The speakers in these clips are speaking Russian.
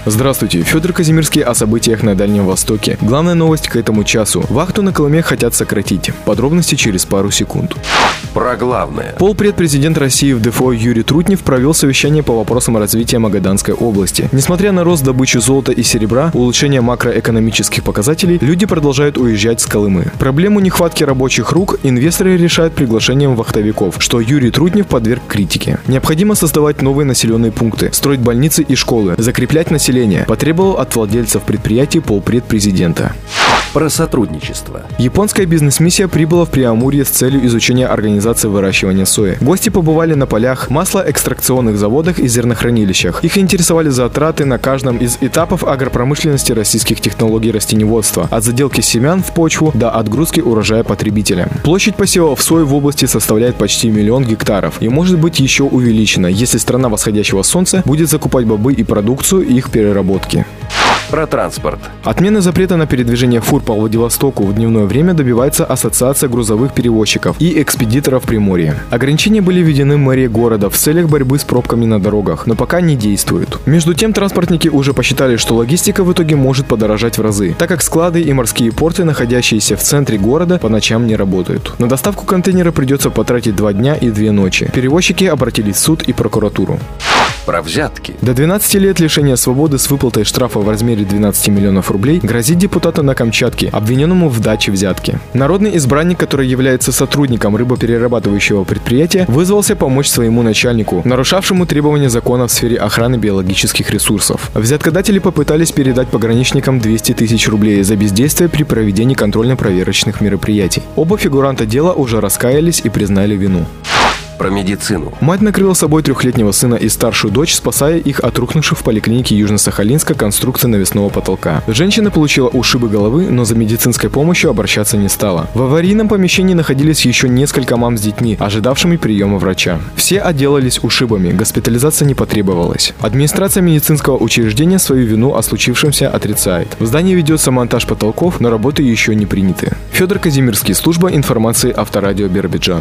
Здравствуйте, Федор Казимирский о событиях на Дальнем Востоке. Главная новость к этому часу. Вахту на Колыме хотят сократить. Подробности через пару секунд. Про главное. Полпредпрезидент России в ДФО Юрий Трутнев провел совещание по вопросам развития Магаданской области. Несмотря на рост добычи золота и серебра, улучшение макроэкономических показателей, люди продолжают уезжать с Колымы. Проблему нехватки рабочих рук инвесторы решают приглашением вахтовиков, что Юрий Трутнев подверг критике. Необходимо создавать новые населенные пункты, строить больницы и школы, закреплять население, потребовал от владельцев предприятий полпредпрезидента. Про сотрудничество. Японская бизнес-миссия прибыла в Преамурье с целью изучения организации выращивания сои. Гости побывали на полях, маслоэкстракционных заводах и зернохранилищах. Их интересовали затраты на каждом из этапов агропромышленности российских технологий растениеводства, от заделки семян в почву до отгрузки урожая потребителям. Площадь посевов сои в области составляет почти 1 000 000 гектаров и может быть еще увеличена, если страна восходящего солнца будет закупать бобы и продукцию их переработки. Про транспорт. Отмены запрета на передвижение фур по Владивостоку в дневное время добивается Ассоциация грузовых перевозчиков и экспедиторов Приморья. Ограничения были введены мэрией города в целях борьбы с пробками на дорогах, но пока не действуют. Между тем, транспортники уже посчитали, что логистика в итоге может подорожать в разы, так как склады и морские порты, находящиеся в центре города, по ночам не работают. На доставку контейнера придется потратить 2 дня и 2 ночи. Перевозчики обратились в суд и прокуратуру. Про взятки. До 12 лет лишения свободы с выплатой штрафа в размере 12 миллионов рублей грозит депутату на Камчатке, обвиненному в даче взятки. Народный избранник, который является сотрудником рыбоперерабатывающего предприятия, вызвался помочь своему начальнику, нарушавшему требования закона в сфере охраны биологических ресурсов. Взяткодатели попытались передать пограничникам 200 тысяч рублей за бездействие при проведении контрольно-проверочных мероприятий. Оба фигуранта дела уже раскаялись и признали вину. Про медицину. Мать накрыла собой 3-летнего сына и старшую дочь, спасая их от рухнувших в поликлинике Южно-Сахалинска конструкции навесного потолка. Женщина получила ушибы головы, но за медицинской помощью обращаться не стала. В аварийном помещении находились еще несколько мам с детьми, ожидавшими приема врача. Все отделались ушибами, госпитализация не потребовалась. Администрация медицинского учреждения свою вину о случившемся отрицает. В здании ведется монтаж потолков, но работы еще не приняты. Федор Казимирский, служба информации Авторадио Биробиджан.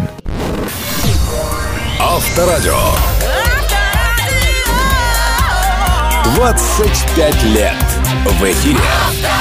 Авторадио. 25 лет в эфире.